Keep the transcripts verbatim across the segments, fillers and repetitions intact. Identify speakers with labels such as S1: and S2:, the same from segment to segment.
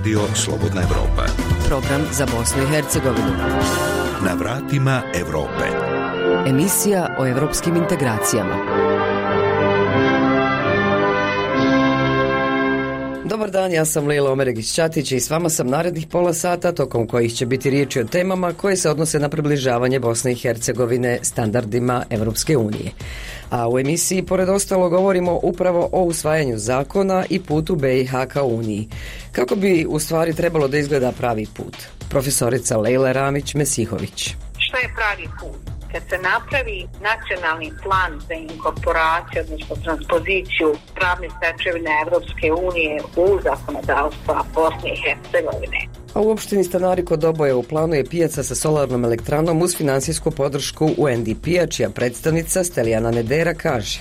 S1: Radio Slobodna Evropa.
S2: Program za Bosnu i Hercegovinu.
S1: Na vratima Evrope.
S2: Emisija o evropskim integracijama. Dobar dan, ja sam Lila Omeregić-Ćatić i s vama sam narednih pola sata, tokom kojih će biti riječi o temama koje se odnose na približavanje Bosne i Hercegovine standardima Evropske unije. A u emisiji, pored ostalo, govorimo upravo o usvajanju zakona i putu be i ha ka Uniji. Kako bi u stvari trebalo da izgleda pravi put? Profesorica Lejla Ramić-Mesihović.
S3: Što je pravi put? Kad se napravi nacionalni plan za inkorporaciju, odnosno transpoziciju pravne stečevine Evropske unije u zakonodavstva Bosne i Hercegovine.
S2: A u opštini Stanari kod Oboja u planu je pijaca sa solarnom elektranom uz finansijsku podršku u en de pe-a, čija predstavnica Stelijana Nedera kaže.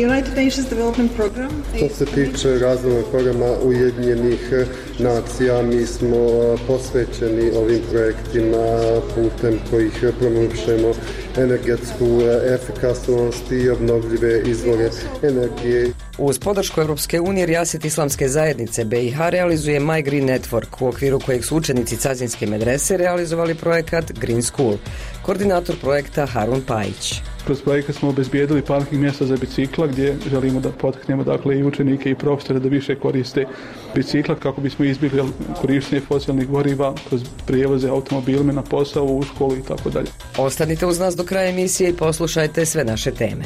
S4: Što se tiče razvojnog programa Ujedinjenih nacija, mi smo posvećeni ovim projektima putem kojih promovišemo energetsku efikasnost i obnovljive izvore energije.
S2: Uz podršku Evropske unije, Rijaset Islamske zajednice be i ha realizuje My Green Network, u okviru kojeg su učenici Cazinske medrese realizovali projekat Green School. Koordinator projekta Harun Pajić.
S5: Kroz projekat smo obezbijedili parking mjesta za bicikla gdje želimo da potaknemo dakle i učenike i profesore da više koriste bicikla kako bismo izbjegli korištenje fosilnih goriva kroz prijevoze automobilima na posao, u školu i tako dalje.
S2: Ostanite uz nas do kraja emisije i poslušajte sve naše teme.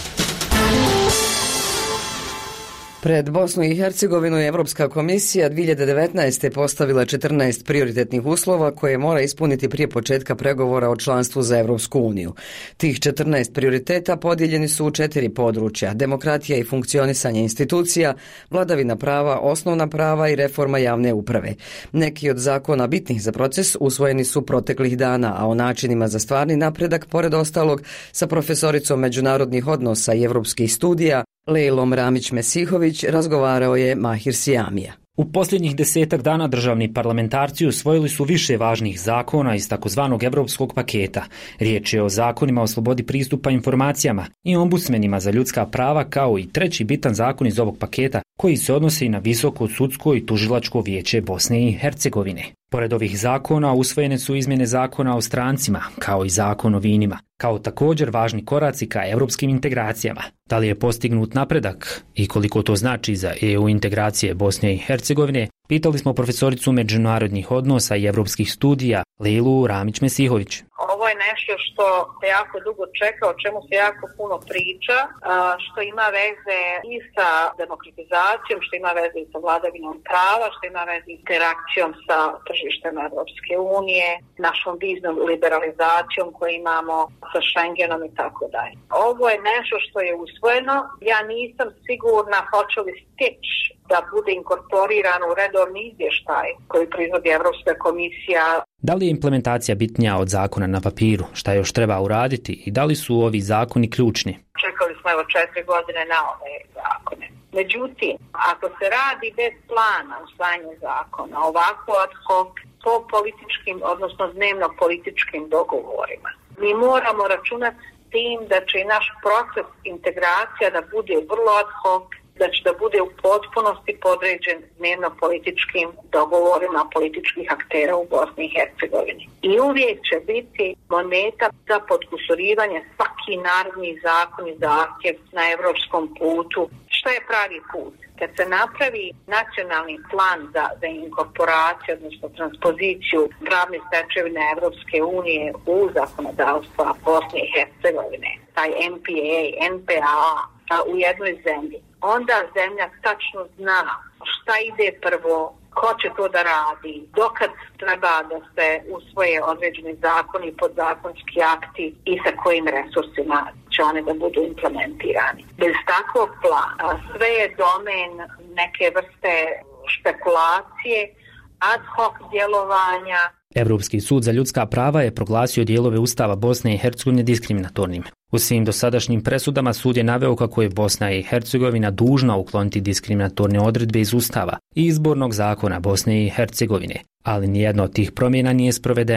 S2: Pred Bosnu i Hercegovinu je Evropska komisija dvije hiljade devetnaeste. postavila četrnaest prioritetnih uslova koje mora ispuniti prije početka pregovora o članstvu za Evropsku uniju. Tih četrnaest prioriteta podijeljeni su u četiri područja: demokratija i funkcionisanje institucija, vladavina prava, osnovna prava i reforma javne uprave. Neki od zakona bitnih za proces usvojeni su proteklih dana, a o načinima za stvarni napredak, pored ostalog, sa profesoricom međunarodnih odnosa i evropskih studija Lejlom Ramić-Mesihović razgovarao je Mahir Sijamija.
S6: U posljednjih desetak dana državni parlamentarci usvojili su više važnih zakona iz takozvanog evropskog paketa. Riječ je o zakonima o slobodi pristupa informacijama i ombudsmenima za ljudska prava, kao i treći bitan zakon iz ovog paketa koji se odnosi na Visoko sudsko i tužilačko vijeće Bosne i Hercegovine. Pored ovih zakona usvojene su izmjene zakona o strancima, kao i zakon o vinima, kao također važni koraci ka europskim integracijama. Da li je postignut napredak i koliko to znači za e u integracije Bosne i Hercegovine, pitali smo profesoricu međunarodnih odnosa i evropskih studija Lejlu Ramić-Mesihović.
S3: Ovo je nešto što se jako dugo čeka, o čemu se jako puno priča, što ima veze i sa demokratizacijom, što ima veze i sa vladavinom prava, što ima veze i interakcijom sa tržištem Evropske unije, našom viznom liberalizacijom koju imamo sa Schengenom i tako dalje. Ovo je nešto što je usvojeno. Ja nisam sigurna hoće li stići da bude inkorporirano u redovni izvještaj koji proizvodi Evropska komisija.
S6: Da li je implementacija bitnija od zakona na papiru? Šta još treba uraditi i da li su ovi zakoni ključni?
S3: Čekali smo evo četiri godine na ove zakone. Međutim, ako se radi bez plana usvajanja zakona, ovako ad hoc, po političkim, odnosno dnevno političkim dogovorima, mi moramo računati s tim da će i naš proces integracija da bude vrlo ad hoc, da će da bude u potpunosti podređen dnevno političkim dogovorima političkih aktera u Bosni i Hercegovini. I uvijek će biti moneta za potkusurivanje svaki narodni zakon i zahtjev na evropskom putu. Što je pravi put? Kad se napravi nacionalni plan za, za inkorporaciju, odnosno transpoziciju pravne stečevine Evropske unije u zakonodavstva Bosne i Hercegovine, taj en pe a, en pe a u jednoj zemlji, onda zemlja tačno zna šta ide prvo, ko će to da radi, dokad treba da se usvoje određeni zakoni, podzakonski akti i sa kojim resursima će one da budu implementirani. Bez takvog plana sve je domen neke vrste špekulacije, ad hoc djelovanja.
S6: Evropski sud za ljudska prava je proglasio dijelove Ustava Bosne i Hercegovine diskriminatornim. U svim dosadašnjim presudama sud je naveo kako je Bosna i Hercegovina dužna ukloniti diskriminatorne odredbe iz Ustava i izbornog zakona Bosne i Hercegovine, ali nijedna od tih promjena nije sprovedena.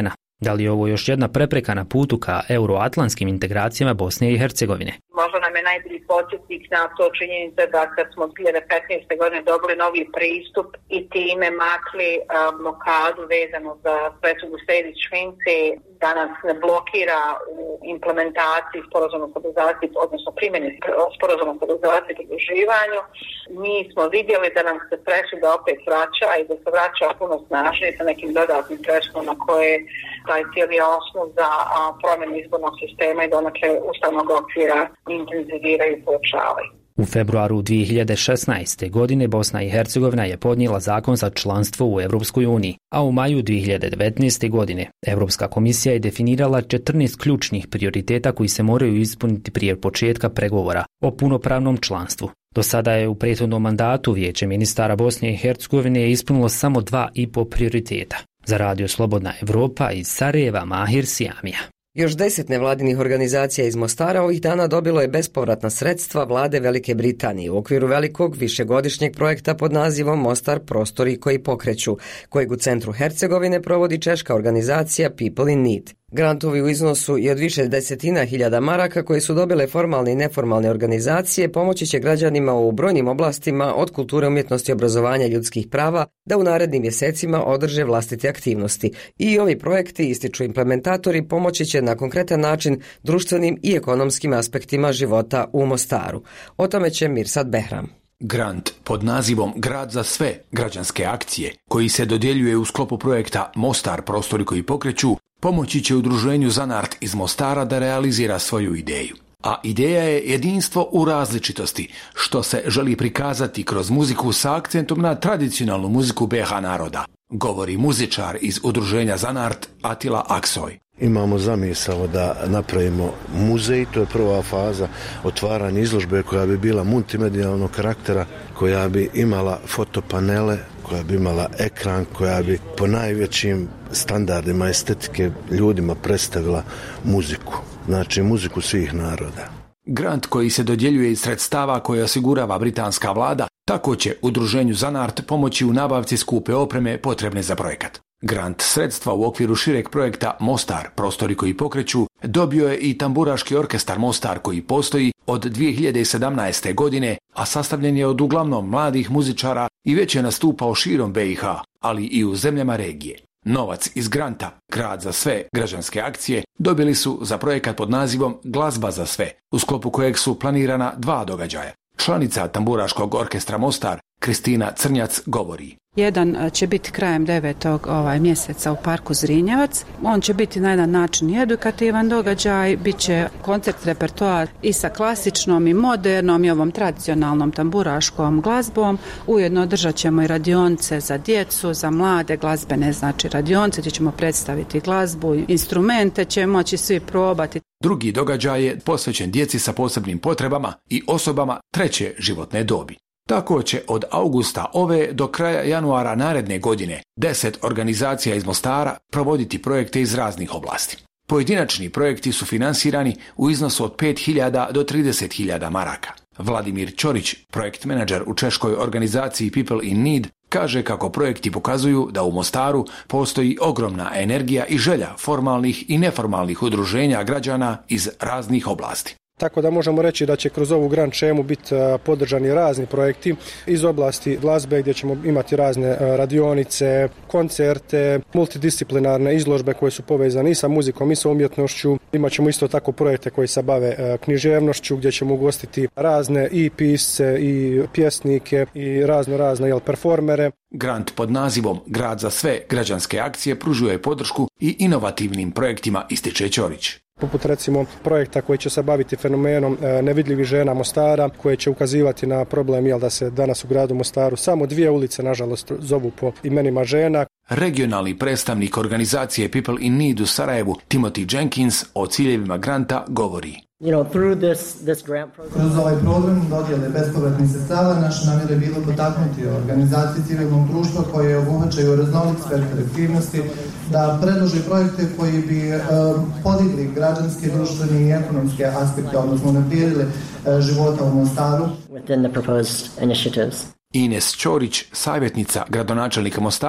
S6: Da li je ovo još jedna prepreka na putu ka euroatlantskim integracijama Bosne i Hercegovine?
S3: Možda nam je najbolji podsjetnik na to činjenica da kad smo dvije hiljade petnaeste. godine dobili novi pristup i time makli a, blokadu vezanu za presudu Sejdić-Finci, da nas ne blokira u implementaciji sporazuma o stabilizaciji, odnosno primjeni sporazuma o stabilizaciji i pridruživanju. Mi smo vidjeli da nam se presuda opet vraća i da se vraća puno snažnije sa nekim dodatnim presudama koje taj cijeli osnov za a, promjenu izbornog sistema i donekle ustavnog okvira intenziviraju i pojačavaju.
S6: U februaru dvije hiljade šesnaeste. godine Bosna i Hercegovina je podnijela zakon za članstvo u Europskoj uniji, a u maju dvije hiljade devetnaeste. godine Europska komisija je definirala četrnaest ključnih prioriteta koji se moraju ispuniti prije početka pregovora o punopravnom članstvu. Do sada je u prethodnom mandatu Vijeće ministara Bosne i Hercegovine ispunilo samo dva i po prioriteta. Za Radio Slobodna Evropa iz Sarajeva, Mahir Sijamija.
S2: Još deset nevladinih organizacija iz Mostara ovih dana dobilo je bespovratna sredstva vlade Velike Britanije u okviru velikog višegodišnjeg projekta pod nazivom Mostar prostori koji pokreću, kojeg u centru Hercegovine provodi češka organizacija People in Need. Grantovi u iznosu i od više desetina hiljada maraka koje su dobile formalne i neformalne organizacije pomoći će građanima u brojnim oblastima od kulture, umjetnosti, obrazovanja i ljudskih prava da u narednim mjesecima održe vlastite aktivnosti. I ovi projekti, ističu implementatori, pomoći će na konkretan način društvenim i ekonomskim aspektima života u Mostaru. O tome će Mirsad Behram.
S7: Grant pod nazivom Grad za sve građanske akcije, koji se dodjeljuje u sklopu projekta Mostar prostori koji pokreću, pomoći će udruženju Zanart iz Mostara da realizira svoju ideju. A ideja je jedinstvo u različitosti, što se želi prikazati kroz muziku sa akcentom na tradicionalnu muziku be ha naroda, govori muzičar iz udruženja Zanart Atila Aksoj.
S8: Imamo zamisao da napravimo muzej, to je prva faza otvaranja izložbe koja bi bila multimedijalnog karaktera, koja bi imala fotopanele, koja bi imala ekran, koja bi po najvećim standardima estetike ljudima predstavila muziku, znači muziku svih naroda.
S7: Grant koji se dodjeljuje iz sredstava koje osigurava britanska vlada, tako će udruženju Zanart pomoći u nabavci skupe opreme potrebne za projekat. Grant sredstva u okviru šireg projekta Mostar, prostori koji pokreću, dobio je i tamburaški orkestar Mostar koji postoji od dvije hiljade sedamnaeste. godine, a sastavljen je od uglavnom mladih muzičara i već je nastupao širom be i ha, ali i u zemljama regije. Novac iz granta, Grad za sve građanske akcije, dobili su za projekat pod nazivom Glazba za sve, u sklopu kojeg su planirana dva događaja. Članica tamburaškog orkestra Mostar, Kristina Crnjac, govori.
S9: Jedan će biti krajem devetog ovaj, mjeseca u parku Zrinjevac. On će biti na jedan način i edukativan događaj, bit će koncert repertoar i sa klasičnom i modernom i ovom tradicionalnom tamburaškom glazbom. Ujedno održat ćemo i radionice za djecu, za mlade, glazbene znači radionice gdje ćemo predstaviti glazbu, instrumente će moći svi probati.
S7: Drugi događaj je posvećen djeci sa posebnim potrebama i osobama treće životne dobi. Tako će od augusta ove do kraja januara naredne godine deset organizacija iz Mostara provoditi projekte iz raznih oblasti. Pojedinačni projekti su finansirani u iznosu od pet hiljada do trideset hiljada maraka. Vladimir Ćorić, projekt menadžer u češkoj organizaciji People in Need, kaže kako projekti pokazuju da u Mostaru postoji ogromna energija i želja formalnih i neformalnih udruženja građana iz raznih oblasti.
S10: Tako da možemo reći da će kroz ovu grant šemu biti podržani razni projekti iz oblasti glazbe gdje ćemo imati razne radionice, koncerte, multidisciplinarne izložbe koje su povezane i sa muzikom i sa umjetnošću. Imaćemo isto tako projekte koji se bave književnošću gdje ćemo ugostiti razne i pisce i pjesnike i razno razne jel, performere.
S7: Grant pod nazivom Grad za sve građanske akcije pružuje podršku i inovativnim projektima, ističe Ćorić.
S10: Poput recimo projekta koji će se baviti fenomenom nevidljivih žena Mostara, koje će ukazivati na problem jel, da se danas u gradu Mostaru samo dvije ulice nažalost zovu po imenima žena.
S7: Regionalni predstavnik organizacije People in Need u Sarajevu, Timothy Jenkins, o ciljevima granta govori.
S11: You know, through this, this grant program...
S12: Kroz ovaj program dodjele bespovratnih sredstava naša namjera je bilo potaknuti organizacije civilnog društva koje obuhvaćaju raznolik spektar aktivnosti da predloži projekte koji bi uh, podigli građanske, društvene i ekonomske aspekte, odnosno unaprijedili uh, života u Mostaru.
S11: Within the proposed initiatives.
S7: Ines Ćorić, savjetnica gradonačelnika Mostara,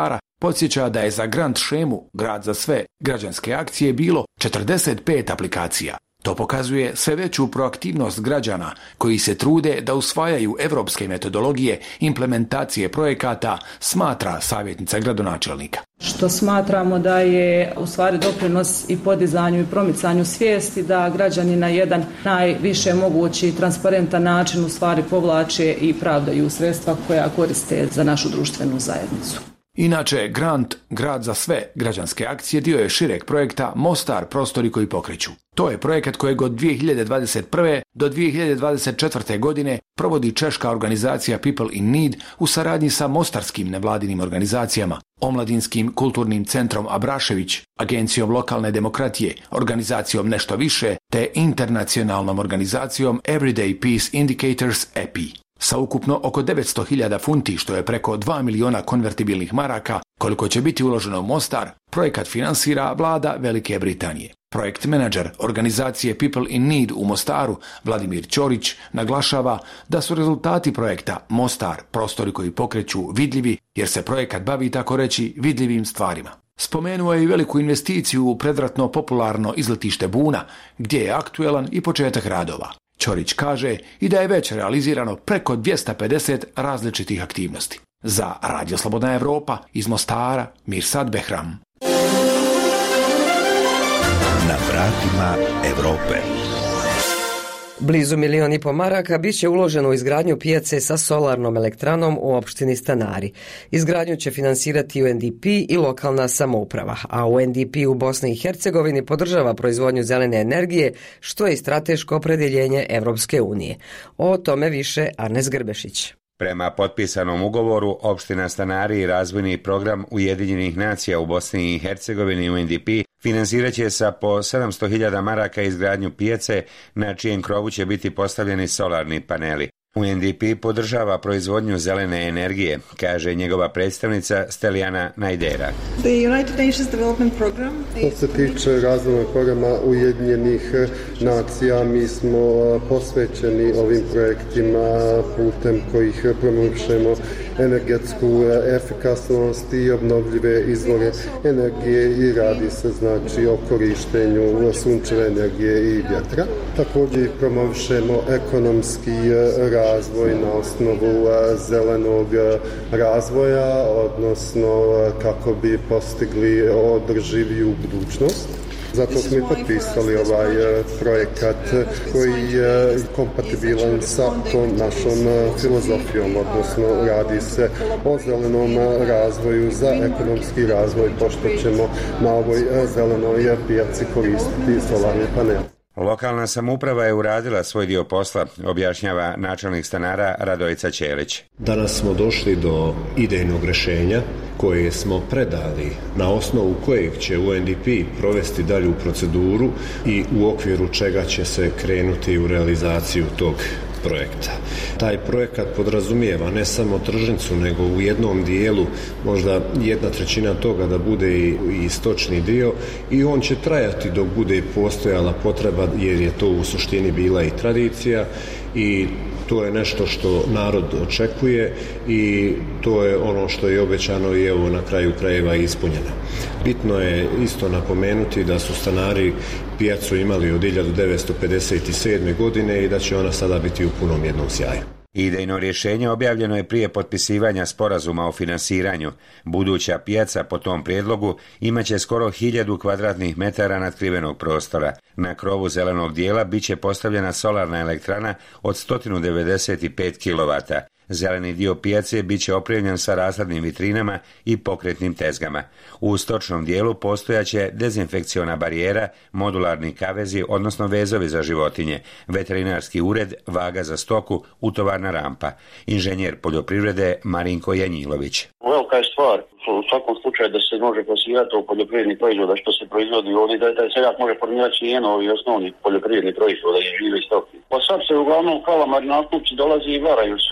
S7: podsjeća da je za grant šemu Grad za sve građanske akcije bilo četrdeset pet aplikacija. To pokazuje sve veću proaktivnost građana koji se trude da usvajaju evropske metodologije implementacije projekata, smatra savjetnica gradonačelnika.
S13: Što smatramo da je u stvari doprinos i podizanju i promicanju svijesti da građani na jedan najviše mogući transparentan način u stvari povlače i pravdaju sredstva koja koriste za našu društvenu zajednicu.
S7: Inače, grant Grad za sve građanske akcije dio je šireg projekta Mostar prostori koji pokreću. To je projekat kojeg od dvije hiljade dvadeset prve do dvije hiljade dvadeset četvrte. godine provodi češka organizacija People in Need u saradnji sa mostarskim nevladinim organizacijama, Omladinskim kulturnim centrom Abrašević, Agencijom lokalne demokratije, organizacijom Nešto više, te internacionalnom organizacijom Everyday Peace Indicators E P I. Sa ukupno oko devetsto hiljada funti, što je preko dva miliona konvertibilnih maraka, koliko će biti uloženo u Mostar, projekat finansira vlada Velike Britanije. Projekt menadžer organizacije People in Need u Mostaru, Vladimir Ćorić, naglašava da su rezultati projekta Mostar prostori koji pokreću vidljivi, jer se projekat bavi tako reći vidljivim stvarima. Spomenuo je i veliku investiciju u predratno popularno izletište Buna, gdje je aktuelan i početak radova. Ćorić kaže i da je već realizirano preko dvjesto pedeset različitih aktivnosti. Za Radio Slobodna Evropa iz Mostara, Mirsad Behram.
S1: Na vratima Evrope.
S2: Blizu milion i po maraka bit će uloženo u izgradnju pijace sa solarnom elektranom u opštini Stanari. Izgradnju će finansirati U N D P i lokalna samouprava, a U N D P u Bosni i Hercegovini podržava proizvodnju zelene energije, što je i strateško opredjeljenje Evropske unije. O tome više Arnes Grbešić.
S14: Prema potpisanom ugovoru, opština Stanari i razvojni program Ujedinjenih nacija u Bosni i Hercegovini U N D P finansirat će sa po sedamsto hiljada maraka izgradnju pijace na čijem krovu će biti postavljeni solarni paneli. U N D P podržava proizvodnju zelene energije, kaže njegova predstavnica Stelijana Najdera.
S4: Što se tiče razvojnog programa Ujedinjenih nacija, mi smo posvećeni ovim projektima putem kojih promovišemo energetsku efikasnost i obnovljive izvore energije i radi se znači o korištenju sunčeve energije i vjetra. Također promovišemo ekonomski razvoj razvoj na osnovu zelenog razvoja, odnosno kako bi postigli održiviju budućnost. Zato smo i potpisali ovaj projekat koji je kompatibilan sa tom našom filozofijom, odnosno radi se o zelenom razvoju za ekonomski razvoj, pošto ćemo na ovoj zelenoj pijaci koristiti solarni panel.
S14: Lokalna samouprava je uradila svoj dio posla, objašnjava načelnik stanara Radojica Ćelić.
S15: Danas smo došli do idejnog rješenja koje smo predali, na osnovu kojeg će U N D P provesti dalju proceduru i u okviru čega će se krenuti u realizaciju tog projekta. Taj projekat podrazumijeva ne samo tržnicu, nego u jednom dijelu možda jedna trećina toga da bude i, i stočni dio i on će trajati dok bude postojala potreba, jer je to u suštini bila i tradicija i to je nešto što narod očekuje i to je ono što je obećano i evo na kraju krajeva ispunjeno. Bitno je isto napomenuti da su stanari pijacu imali od hiljadu devetsto pedeset sedme. godine i da će ona sada biti u punom jednom sjaju.
S14: Idejno rješenje objavljeno je prije potpisivanja sporazuma o finansiranju. Buduća pijaca po tom prijedlogu imaće skoro hiljadu kvadratnih metara natkrivenog prostora. Na krovu zelenog dijela bit će postavljena solarna elektrana od sto devedeset pet kilovata. Zeleni dio pijace bit će opremljen sa razglednim vitrinama i pokretnim tezgama. U stočnom dijelu postojaće dezinfekciona barijera, modularni kavezi, odnosno vezovi za životinje, veterinarski ured, vaga za stoku, utovarna rampa. Inženjer poljoprivrede Marinko Janjilović.
S16: Velika je stvar u svakom slučaju da se može plasirati u poljoprivredni proizvoda što se proizvodi ovdje, da taj seljak može formirati cijenu ovih osnovnih poljoprivrednih proizvoda i žive stoke. Pa sad se uglavnom kalamari nakupci dolazi i varaju svijet.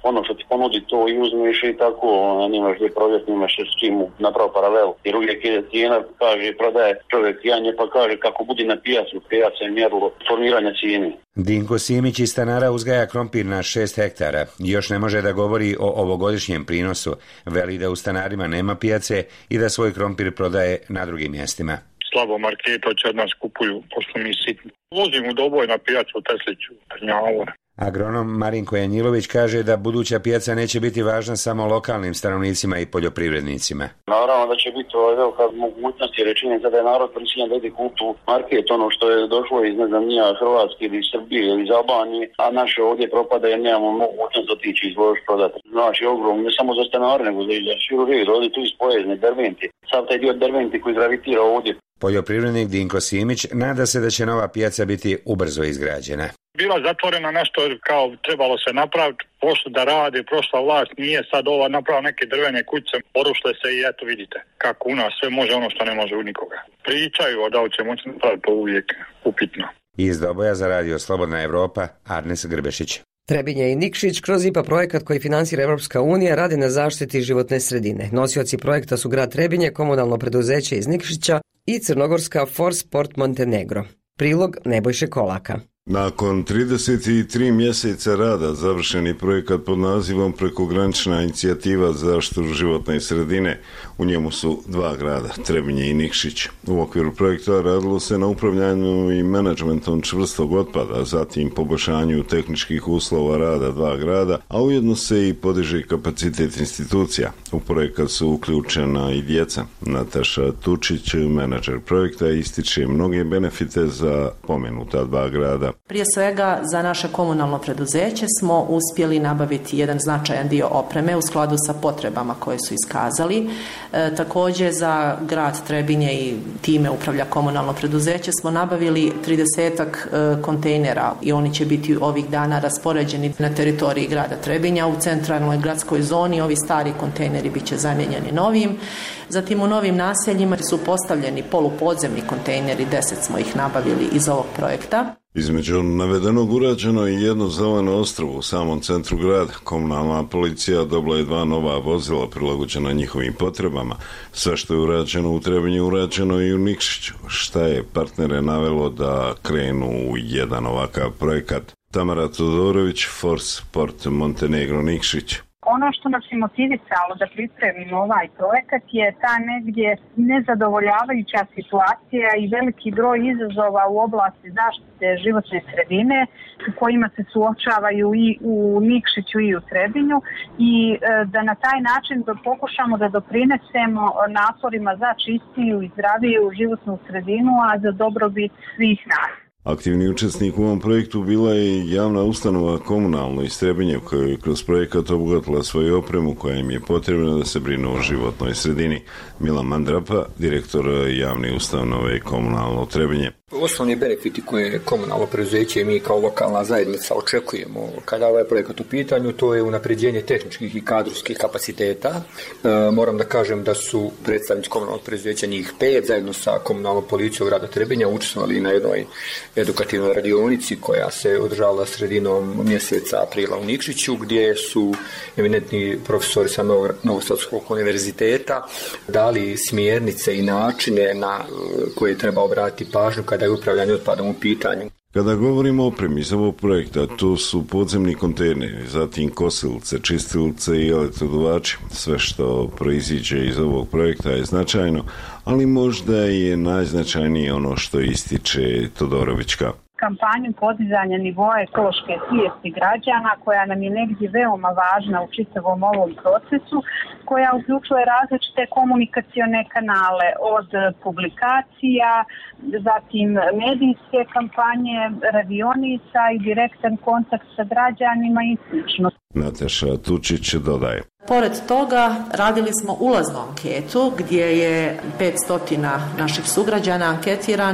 S16: ono što ti ponudi to i uzmeš i tako, nimaš gdje provjeti, nimaš s čim napravo paralel. Jer uvijek je cijena, kaže, prodaje čovjek janje, pa kaže kako budi na pijacu, pijaca je mjerilo formiranja cijene.
S14: Dinko Simić iz stanara uzgaja krompir na šest hektara. Još ne može da govori o ovogodišnjem prinosu. Veli da u stanarima nema pijace i da svoj krompir prodaje na drugim mjestima.
S17: Slabo marketo će od nas kupuju, pošto mi sitni. Vozim u Doboj na pijacu u Tesliću, Trnjavor.
S14: Agronom Marinko Janjilović kaže da buduća pijaca neće biti važna samo lokalnim stanovnicima i poljoprivrednicima.
S16: Naravno da će biti ovaj velika mogućnost jer je činjenica da je narod prisiljen da ide kupu market, ono što je došlo iz ne znam nija Hrvatske ili Srbije ili iz Albanije, a naše ovdje propada jer nemamo mogućnost otići izložiti prodati. Znači ogromno, ne samo za stanare nego za širu rijedu, ovdje tu ispojezne Derventi, sav taj dio Derventi koji gravitira ovdje.
S14: Poljoprivrednik Dinko Simić nada se da će nova pijaca biti ubrzo izgrađena.
S17: Bila zatvorena nešto kao trebalo se napraviti, pošto da radi, prošla vlast nije sad ova napravila neke drvene kuće, porušle se i eto vidite kako u nas sve može ono što ne može u nikoga. Pričaju o da li će moći napraviti, to uvijek upitno.
S14: Iz Doboja za radio Slobodna Evropa, Arnes Grbešić.
S2: Trebinje i Nikšić kroz I P A projekat koji finansira Evropska unija radi na zaštiti životne sredine. Nosioci projekta su grad Trebinje, komunalno preduzeće iz Nikšića i crnogorska Forsport Montenegro. Prilog Nebojše Kolaka.
S18: Nakon trideset tri mjeseca rada završeni projekat pod nazivom Prekogranična inicijativa za zaštitu životne sredine. U njemu su dva grada, Trebinje i Nikšić. U okviru projekta radilo se na upravljanju i menadžmentom čvrstog otpada, zatim poboljšanju tehničkih uslova rada dva grada, a ujedno se i podiže kapacitet institucija. U projekat su uključena i djeca. Nataša Tučić, menadžer projekta, ističe mnoge benefite za pomenuta dva grada.
S19: Prije svega za naše komunalno preduzeće smo uspjeli nabaviti jedan značajan dio opreme u skladu sa potrebama koje su iskazali. E, također za grad Trebinje i time upravlja komunalno preduzeće smo nabavili tridesetak e, kontejnera i oni će biti ovih dana raspoređeni na teritoriji grada Trebinja. U centralnoj gradskoj zoni ovi stari kontejneri bit će zamijenjeni novim. Zatim u novim naseljima su postavljeni polupodzemni kontejneri, deset smo ih nabavili iz ovog projekta.
S18: Između navedenog urađeno je jedno zeleno ostrvo u samom centru grada. Komunalna policija dobila je dva nova vozila prilagođena njihovim potrebama. Sve što je urađeno u Trebinju urađeno i u Nikšiću. Šta je partnere navelo da krenu u jedan ovakav projekat? Tamara Todorović, Forsport Montenegro Nikšić.
S20: Ono što nas je motivisalo da pripremimo ovaj projekat je ta negdje nezadovoljavajuća situacija i veliki broj izazova u oblasti zaštite životne sredine u kojima se suočavaju i u Nikšiću i u Trebinju i da na taj način da pokušamo da doprinesemo naporima za čistiju i zdraviju životnu sredinu, a za dobrobit svih nas.
S18: Aktivni učesnik u ovom projektu bila je javna ustanova Komunalno iz Trebinje koja je kroz projekat obogatila svoju opremu koja im je potrebna da se brinu o životnoj sredini. Milan Mandrapa, direktor javne ustanove Komunalno Trebinje.
S21: Osnovni benefiti koje komunalno preduzeće i mi kao lokalna zajednica očekujemo kada ovaj projekat u pitanju, to je unapređenje tehničkih i kadrovskih kapaciteta. E, moram da kažem da su predstavnici komunalnog preduzeća njih pet zajedno sa komunalnom policijom grada Trebinja učestvovali na jednoj edukativnoj radionici koja se održavala sredinom mjeseca aprila u Nikšiću, gdje su eminentni profesori sa Novosadskog univerziteta dali smjernice i načine na koje treba obratiti pažnju kada je upravljanje otpadom u pitanju.
S18: Kada govorimo o opremi iz ovog projekta, to su podzemni kontejneri, zatim kosilice, čistilce i elektroduvači. Sve što proiziđe iz ovog projekta je značajno, ali možda je najznačajnije ono što ističe Todorovićka.
S20: Kampanju podizanja nivoa ekološke svijesti građana koja nam je negdje veoma važna u čitavom ovom procesu, koja uključuje različite komunikacione kanale od publikacija, zatim medijske kampanje, radionica i direktan kontakt sa građanima i slično.
S18: Nataša Tučić dodaje.
S19: Pored toga radili smo ulaznu anketu gdje je petsto naših sugrađana anketirano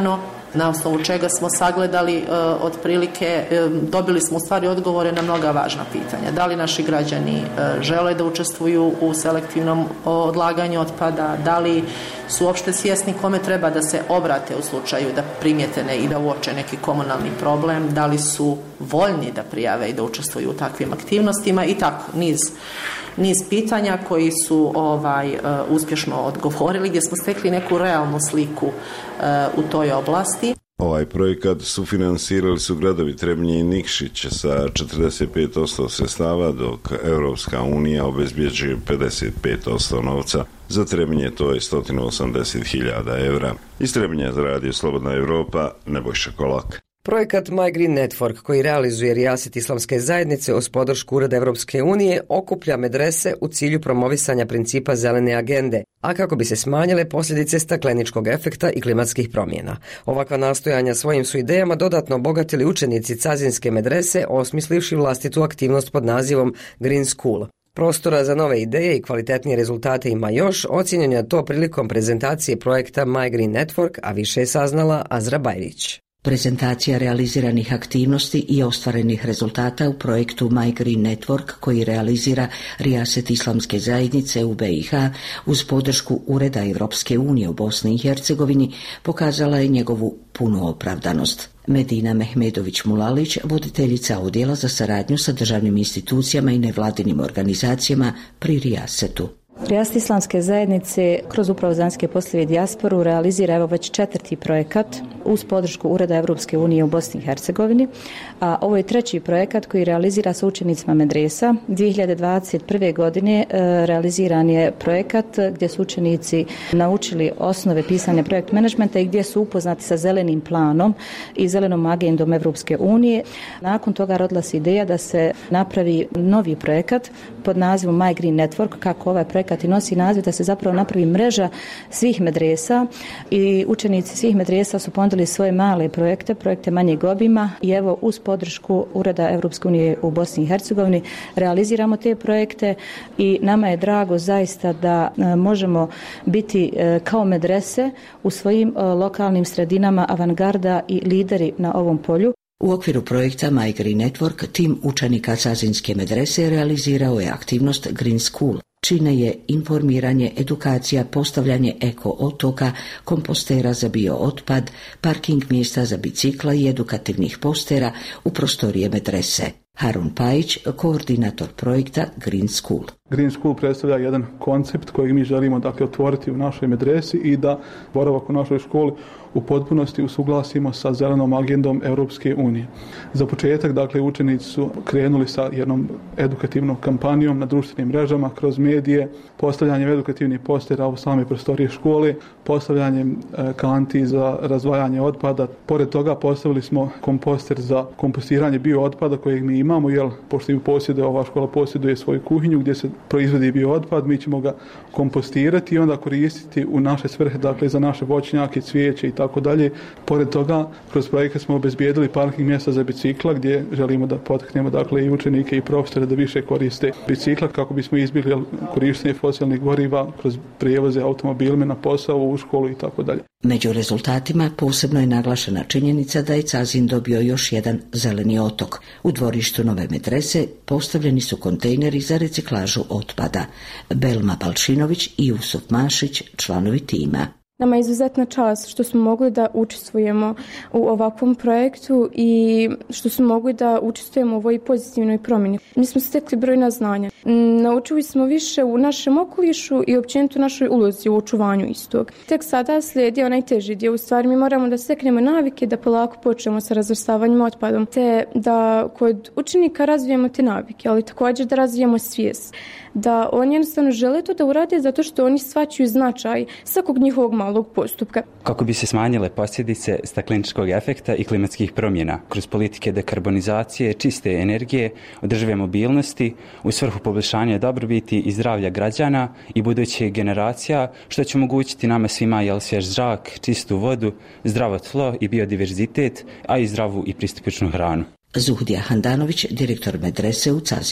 S19: na osnovu čega smo sagledali e, otprilike, e, dobili smo u stvari odgovore na mnoga važna pitanja. Da li naši građani e, žele da učestvuju u selektivnom odlaganju otpada, da li su uopšte svjesni kome treba da se obrate u slučaju da primijete ne, i da uoče neki komunalni problem, da li su voljni da prijave i da učestvuju u takvim aktivnostima i tako niz niz pitanja koji su ovaj uh, uspješno odgovorili, gdje smo stekli neku realnu sliku uh, u toj oblasti.
S18: Ovaj projekat sufinansirali su gradovi Trebinje i Nikšić sa četrdeset pet posto sredstava, dok Europska unija obezbjeđuje pedeset pet posto novca. Za Trebinje to je sto osamdeset hiljada evra. Iz Trebinja za Radio Slobodna Europa, Nebojša Kolak.
S2: Projekat My Green Network, koji realizuje Rijaset islamske zajednice uz podršku Ureda Evropske unije, okuplja medrese u cilju promovisanja principa zelene agende, a kako bi se smanjile posljedice stakleničkog efekta i klimatskih promjena. Ovakva nastojanja svojim su idejama dodatno obogatili učenici Cazinske medrese, osmislivši vlastitu aktivnost pod nazivom Green School. Prostora za nove ideje i kvalitetnije rezultate ima još, ocijenjen je to prilikom prezentacije projekta My Green Network, a više je saznala Azra Bajrić.
S5: Prezentacija realiziranih aktivnosti i ostvarenih rezultata u projektu My Green Network koji realizira Rijaset islamske zajednice u be i ha uz podršku Ureda Evropske unije u Bosni i Hercegovini pokazala je njegovu punu opravdanost. Medina Mehmedović-Mulalić, voditeljica odjela za saradnju sa državnim institucijama i nevladinim organizacijama pri Rijasetu.
S22: Rijaset islamske zajednice kroz Upravu za vanjske poslove i dijasporu realizira evo već četvrti projekat uz podršku Ureda Evropske unije u Bosni i Hercegovini, a ovo je treći projekat koji realizira sa učenicima medresa. dvije hiljade dvadeset prve. godine realiziran je projekat gdje su učenici naučili osnove pisanja projekt menadžmenta i gdje su upoznati sa zelenim planom i zelenom agendom Evropske unije. Nakon toga rodila se ideja da se napravi novi projekat pod nazivom My Green Network, kako ovaj projekat i nosi naziv, da se zapravo napravi mreža svih medresa i učenici svih medresa su ponudili svoje male projekte, projekte manjeg obima i evo uz podršku Ureda Evropske unije u Bosni i Hercegovini realiziramo te projekte i nama je drago zaista da možemo biti kao medrese u svojim lokalnim sredinama avangarda i lideri na ovom polju.
S5: U okviru projekta My Green Network tim učenika Cazinske medrese realizirao je aktivnost Green School. Čine je informiranje, edukacija, postavljanje eko otoka, kompostera za biootpad, parking mjesta za bicikla i edukativnih postera u prostorije medrese. Harun Pajić, koordinator projekta Green School.
S23: Green School predstavlja jedan koncept koji mi želimo dakle otvoriti u našoj medresi i da boravak u našoj školi u potpunosti usuglasimo sa zelenom agendom Europske unije. Za početak, dakle, učenici su krenuli sa jednom edukativnom kampanjom na društvenim mrežama, kroz medije, postavljanjem edukativnih postera u same prostorije škole, postavljanjem e, kanti za razdvajanje otpada. Pored toga postavili smo komposter za kompostiranje biootpada kojeg mi imamo, jer pošto im posjeduje, ova škola posjeduje svoju kuhinju gdje se proizvodi biootpad, mi ćemo ga kompostirati i onda koristiti u naše svrhe, dakle za naše voćnjake, cvijeće i tako dalje. Pored toga, kroz projekat smo obezbijedili parking mjesta za bicikla gdje želimo da potaknemo dakle i učenike i profesore da više koriste bicikla kako bismo izbjegli korištenje fosilnih goriva kroz prijevoze automobilima na posao, u školu i tako dalje.
S5: Među rezultatima posebno je naglašena činjenica da je Cazin dobio još jedan zeleni otok. U dvorištu nove medrese postavljeni su kontejneri za reciklažu otpada. Belma Balšinović i Jusuf Mašić, članovi tima.
S24: Nama je izuzetna čast što smo mogli da učestvujemo u ovakvom projektu i što smo mogli da učestvujemo u ovoj pozitivnoj promjeni. Mi smo stekli brojna znanja. Naučili smo više u našem okolišu i općenito u našoj ulozi u očuvanju istog. Tek sada slijedi onaj teži dio. U stvari mi moramo da steknemo navike da polako počnemo sa razvrstavanjem otpadom, te da kod učenika razvijemo te navike, ali također da razvijemo svijest. Da oni jednostavno žele to da urade zato što oni shvaćaju značaj svakog njihovog malog postupka.
S25: Kako bi se smanjile posljedice stakleničkog efekta i klimatskih promjena kroz politike dekarbonizacije, čiste energije, održive mobilnosti u svrhu poboljšanja dobrobiti i zdravlja građana i budućih generacija, što će omogućiti nama svima jel svjež zrak, čistu vodu, zdravo tlo i biodiverzitet, a i zdravu i pristupačnu hranu.
S5: Zuhdija Handanović, direktor medrese u Cazinu.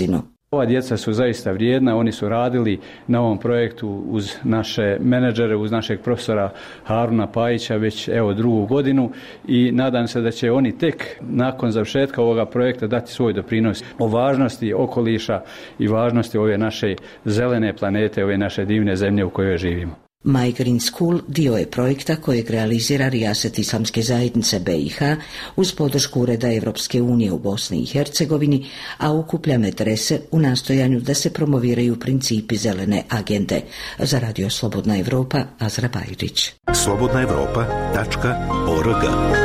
S3: Ova djeca su zaista vrijedna, oni su radili na ovom projektu uz naše menadžere, uz našeg profesora Haruna Pajića već evo drugu godinu i nadam se da će oni tek nakon završetka ovoga projekta dati svoj doprinos o važnosti okoliša i važnosti ove naše zelene planete, ove naše divne zemlje u kojoj živimo.
S5: My Green School dio je projekta kojeg realizira Rijaset Islamske zajednice B i H uz podršku Ureda Evropske unije u Bosni i Hercegovini, a okuplja medrese u nastojanju da se promoviraju principi zelene agende. Za Radio Slobodna Evropa, Azra Bajrić.
S1: slobodna evropa tačka org.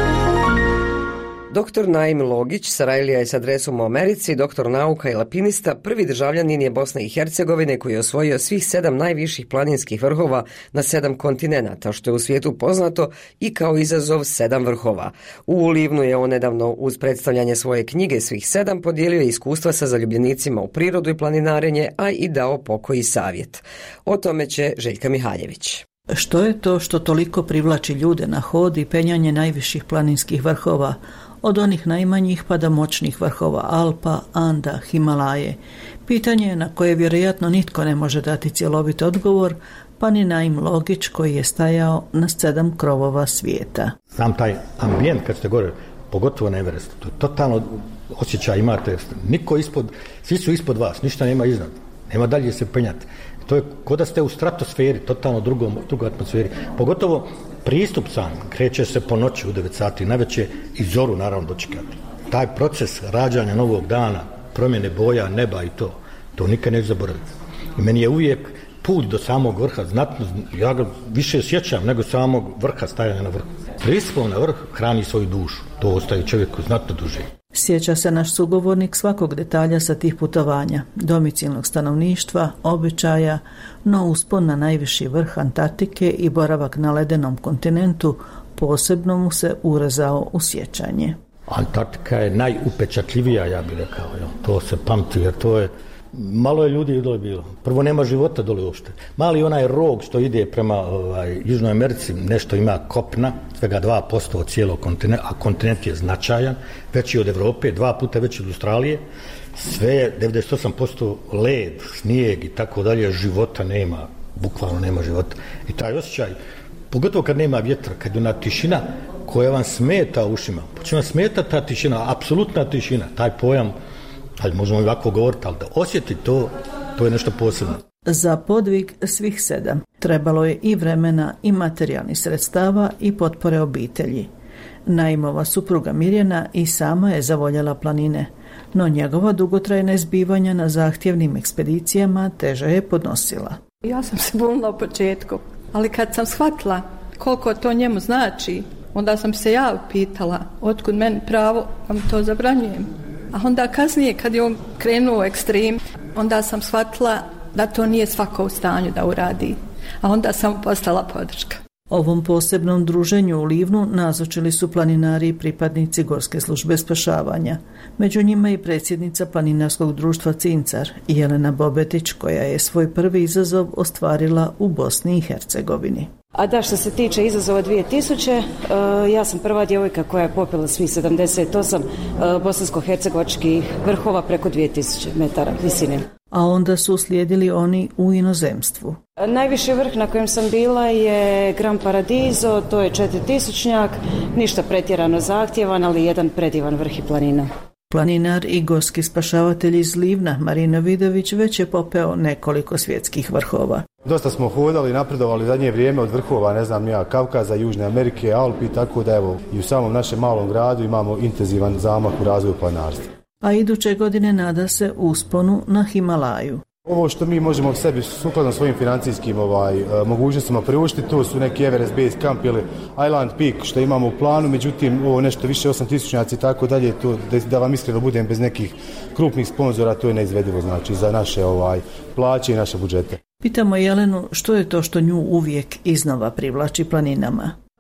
S2: Doktor Naim Logić, Sarajlija je s adresom u Americi, doktor nauka i alpinista, prvi državljanin je Bosne i Hercegovine koji je osvojio svih sedam najviših planinskih vrhova na sedam kontinenata, što je u svijetu poznato i kao izazov sedam vrhova. U Livnu je on nedavno uz predstavljanje svoje knjige Svih sedam podijelio iskustva sa zaljubljenicima u prirodu i planinarenje, a i dao pokoji savjet. O tome će Željka Mihaljević.
S6: Što je to što toliko privlači ljude na hod i penjanje najviših planinskih vrhova, od onih najmanjih pa do moćnih vrhova Alpa, Anda, Himalaje? Pitanje na koje vjerojatno nitko ne može dati cjelovit odgovor, pa ni Naim Logić koji je stajao na sedam krovova svijeta.
S8: Sam taj ambijent kad ste gore, pogotovo na Everestu, to totalno osjećaj imate, niko ispod, svi su ispod vas, ništa nema iznad, nema dalje se penjati. To je kod da ste u stratosferi, totalno drugom, drugoj atmosferi. Pogotovo pristup sam kreće se po noći u devet sati navečer i zoru naravno dočekati. Taj proces rađanja novog dana, promjene boja, neba i to, to nikad neću zaboraviti. I meni je uvijek put do samog vrha znatno, ja ga više sjećam nego samog vrha, stajanja na vrhu. Pristupom na vrh hrani svoju dušu, to ostaje čovjeku znatno duže.
S6: Sjeća se naš sugovornik svakog detalja sa tih putovanja, domicilnog stanovništva, običaja, no uspon na najviši vrh Antarktike i boravak na ledenom kontinentu posebno mu se urezao u sjećanje.
S8: Antarktika je najupečatljivija, ja bih rekao, jo. To se pamti, jer to je, malo je ljudi dole bilo. Prvo nema života dole uopšte. Mali onaj rog što ide prema ovaj, Južnoj Americi, nešto ima kopna, svega dva posto od cijelog kontinenta, a kontinent je značajan, veći od Evrope, dva puta veći od Australije, sve je devedeset osam posto led, snijeg i tako dalje, života nema, bukvalno nema života. I taj osjećaj, pogotovo kad nema vjetra, kad je ona tišina koja vam smeta u ušima, počne vam smeta ta tišina, apsolutna tišina, taj pojam, ali možemo i ovako govoriti, ali da osjeti to, to je nešto posebno.
S6: Za podvig svih sedam trebalo je i vremena i materijalnih sredstava i potpore obitelji. Naimova supruga Mirjana i sama je zavoljela planine, no njegova dugotrajna izbivanja na zahtjevnim ekspedicijama teže je podnosila.
S9: Ja sam se bunila u početku, ali kad sam shvatila koliko to njemu znači, onda sam se ja pitala otkud meni pravo da mu to zabranjujem. A onda kasnije kad je on krenuo u ekstrem, onda sam shvatila da to nije svako u stanju da uradi. A onda sam postala podrška.
S6: Ovom posebnom druženju u Livnu nazočili su planinari i pripadnici Gorske službe spašavanja. Među njima i predsjednica planinarskog društva Cincar, Jelena Bobetić, koja je svoj prvi izazov ostvarila u Bosni i Hercegovini.
S10: A da, što se tiče izazova dvije tisuće, ja sam prva djevojka koja je popela svih sedamdeset osam bosansko-hercegovačkih vrhova preko dvije tisuće metara visine.
S6: A onda su slijedili oni u inozemstvu.
S10: Najviši vrh na kojem sam bila je Gran Paradiso, to je četiri-tisućnjak, ništa pretjerano zahtjevan, ali jedan predivan vrh i planina.
S6: Planinar i gorski spašavatelj iz Livna, Marino Vidović, već je popeo nekoliko svjetskih vrhova.
S26: Dosta smo hodali, napredovali zadnje vrijeme od vrhova, ne znam ja, Kavkaza, Južne Amerike, Alpi, tako da evo i u samom našem malom gradu imamo intenzivan zamah u razvoju planinarstva.
S6: A iduće godine nada se usponu na Himalaju.
S26: Ovo što mi možemo sebi sukladno svojim financijskim ovaj, mogućnostima priuštiti, to su neki Everest Base Camp ili Island Peak što imamo u planu, međutim ovo nešto više osam tisućnjaci i tako dalje, to, da, da vam iskreno budem bez nekih krupnih sponzora, to je neizvedivo znači za naše ovaj, plaće i naše budžete.
S6: Pitamo Jelenu što je to što nju uvijek iznova privlači planinama.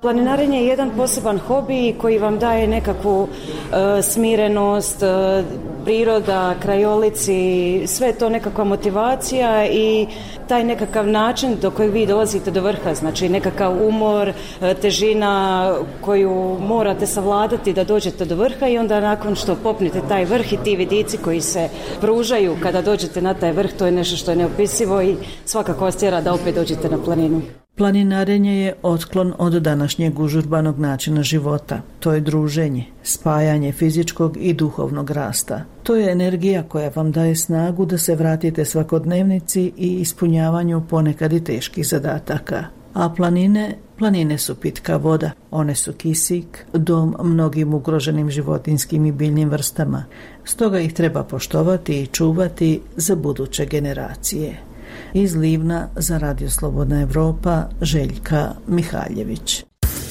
S10: Planinarenje je jedan poseban hobi koji vam daje nekakvu e, smirenost, e, priroda, krajolici, sve je to nekakva motivacija i taj nekakav način do kojeg vi dolazite do vrha, znači nekakav umor, e, težina koju morate savladati da dođete do vrha i onda nakon što popnete taj vrh i ti vidici koji se pružaju kada dođete na taj vrh, to je nešto što je neopisivo i svakako vas tjera da opet dođete na planinu.
S6: Planinarenje je otklon od današnjeg užurbanog načina života. To je druženje, spajanje fizičkog i duhovnog rasta. To je energija koja vam daje snagu da se vratite svakodnevnici i ispunjavanju ponekad i teških zadataka. A planine, planine su pitka voda. One su kisik, dom mnogim ugroženim životinskim i biljnim vrstama. Stoga ih treba poštovati i čuvati za buduće generacije. Iz Livna za Radio Slobodna Evropa, Željka Mihaljević.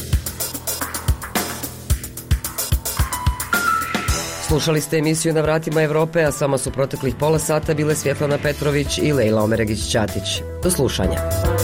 S2: Slušali ste emisiju Na vratima Evrope, a samo su proteklih pola sata bile Svjetlana Petrović i Lejla Omeregić-Ćatić. Do slušanja.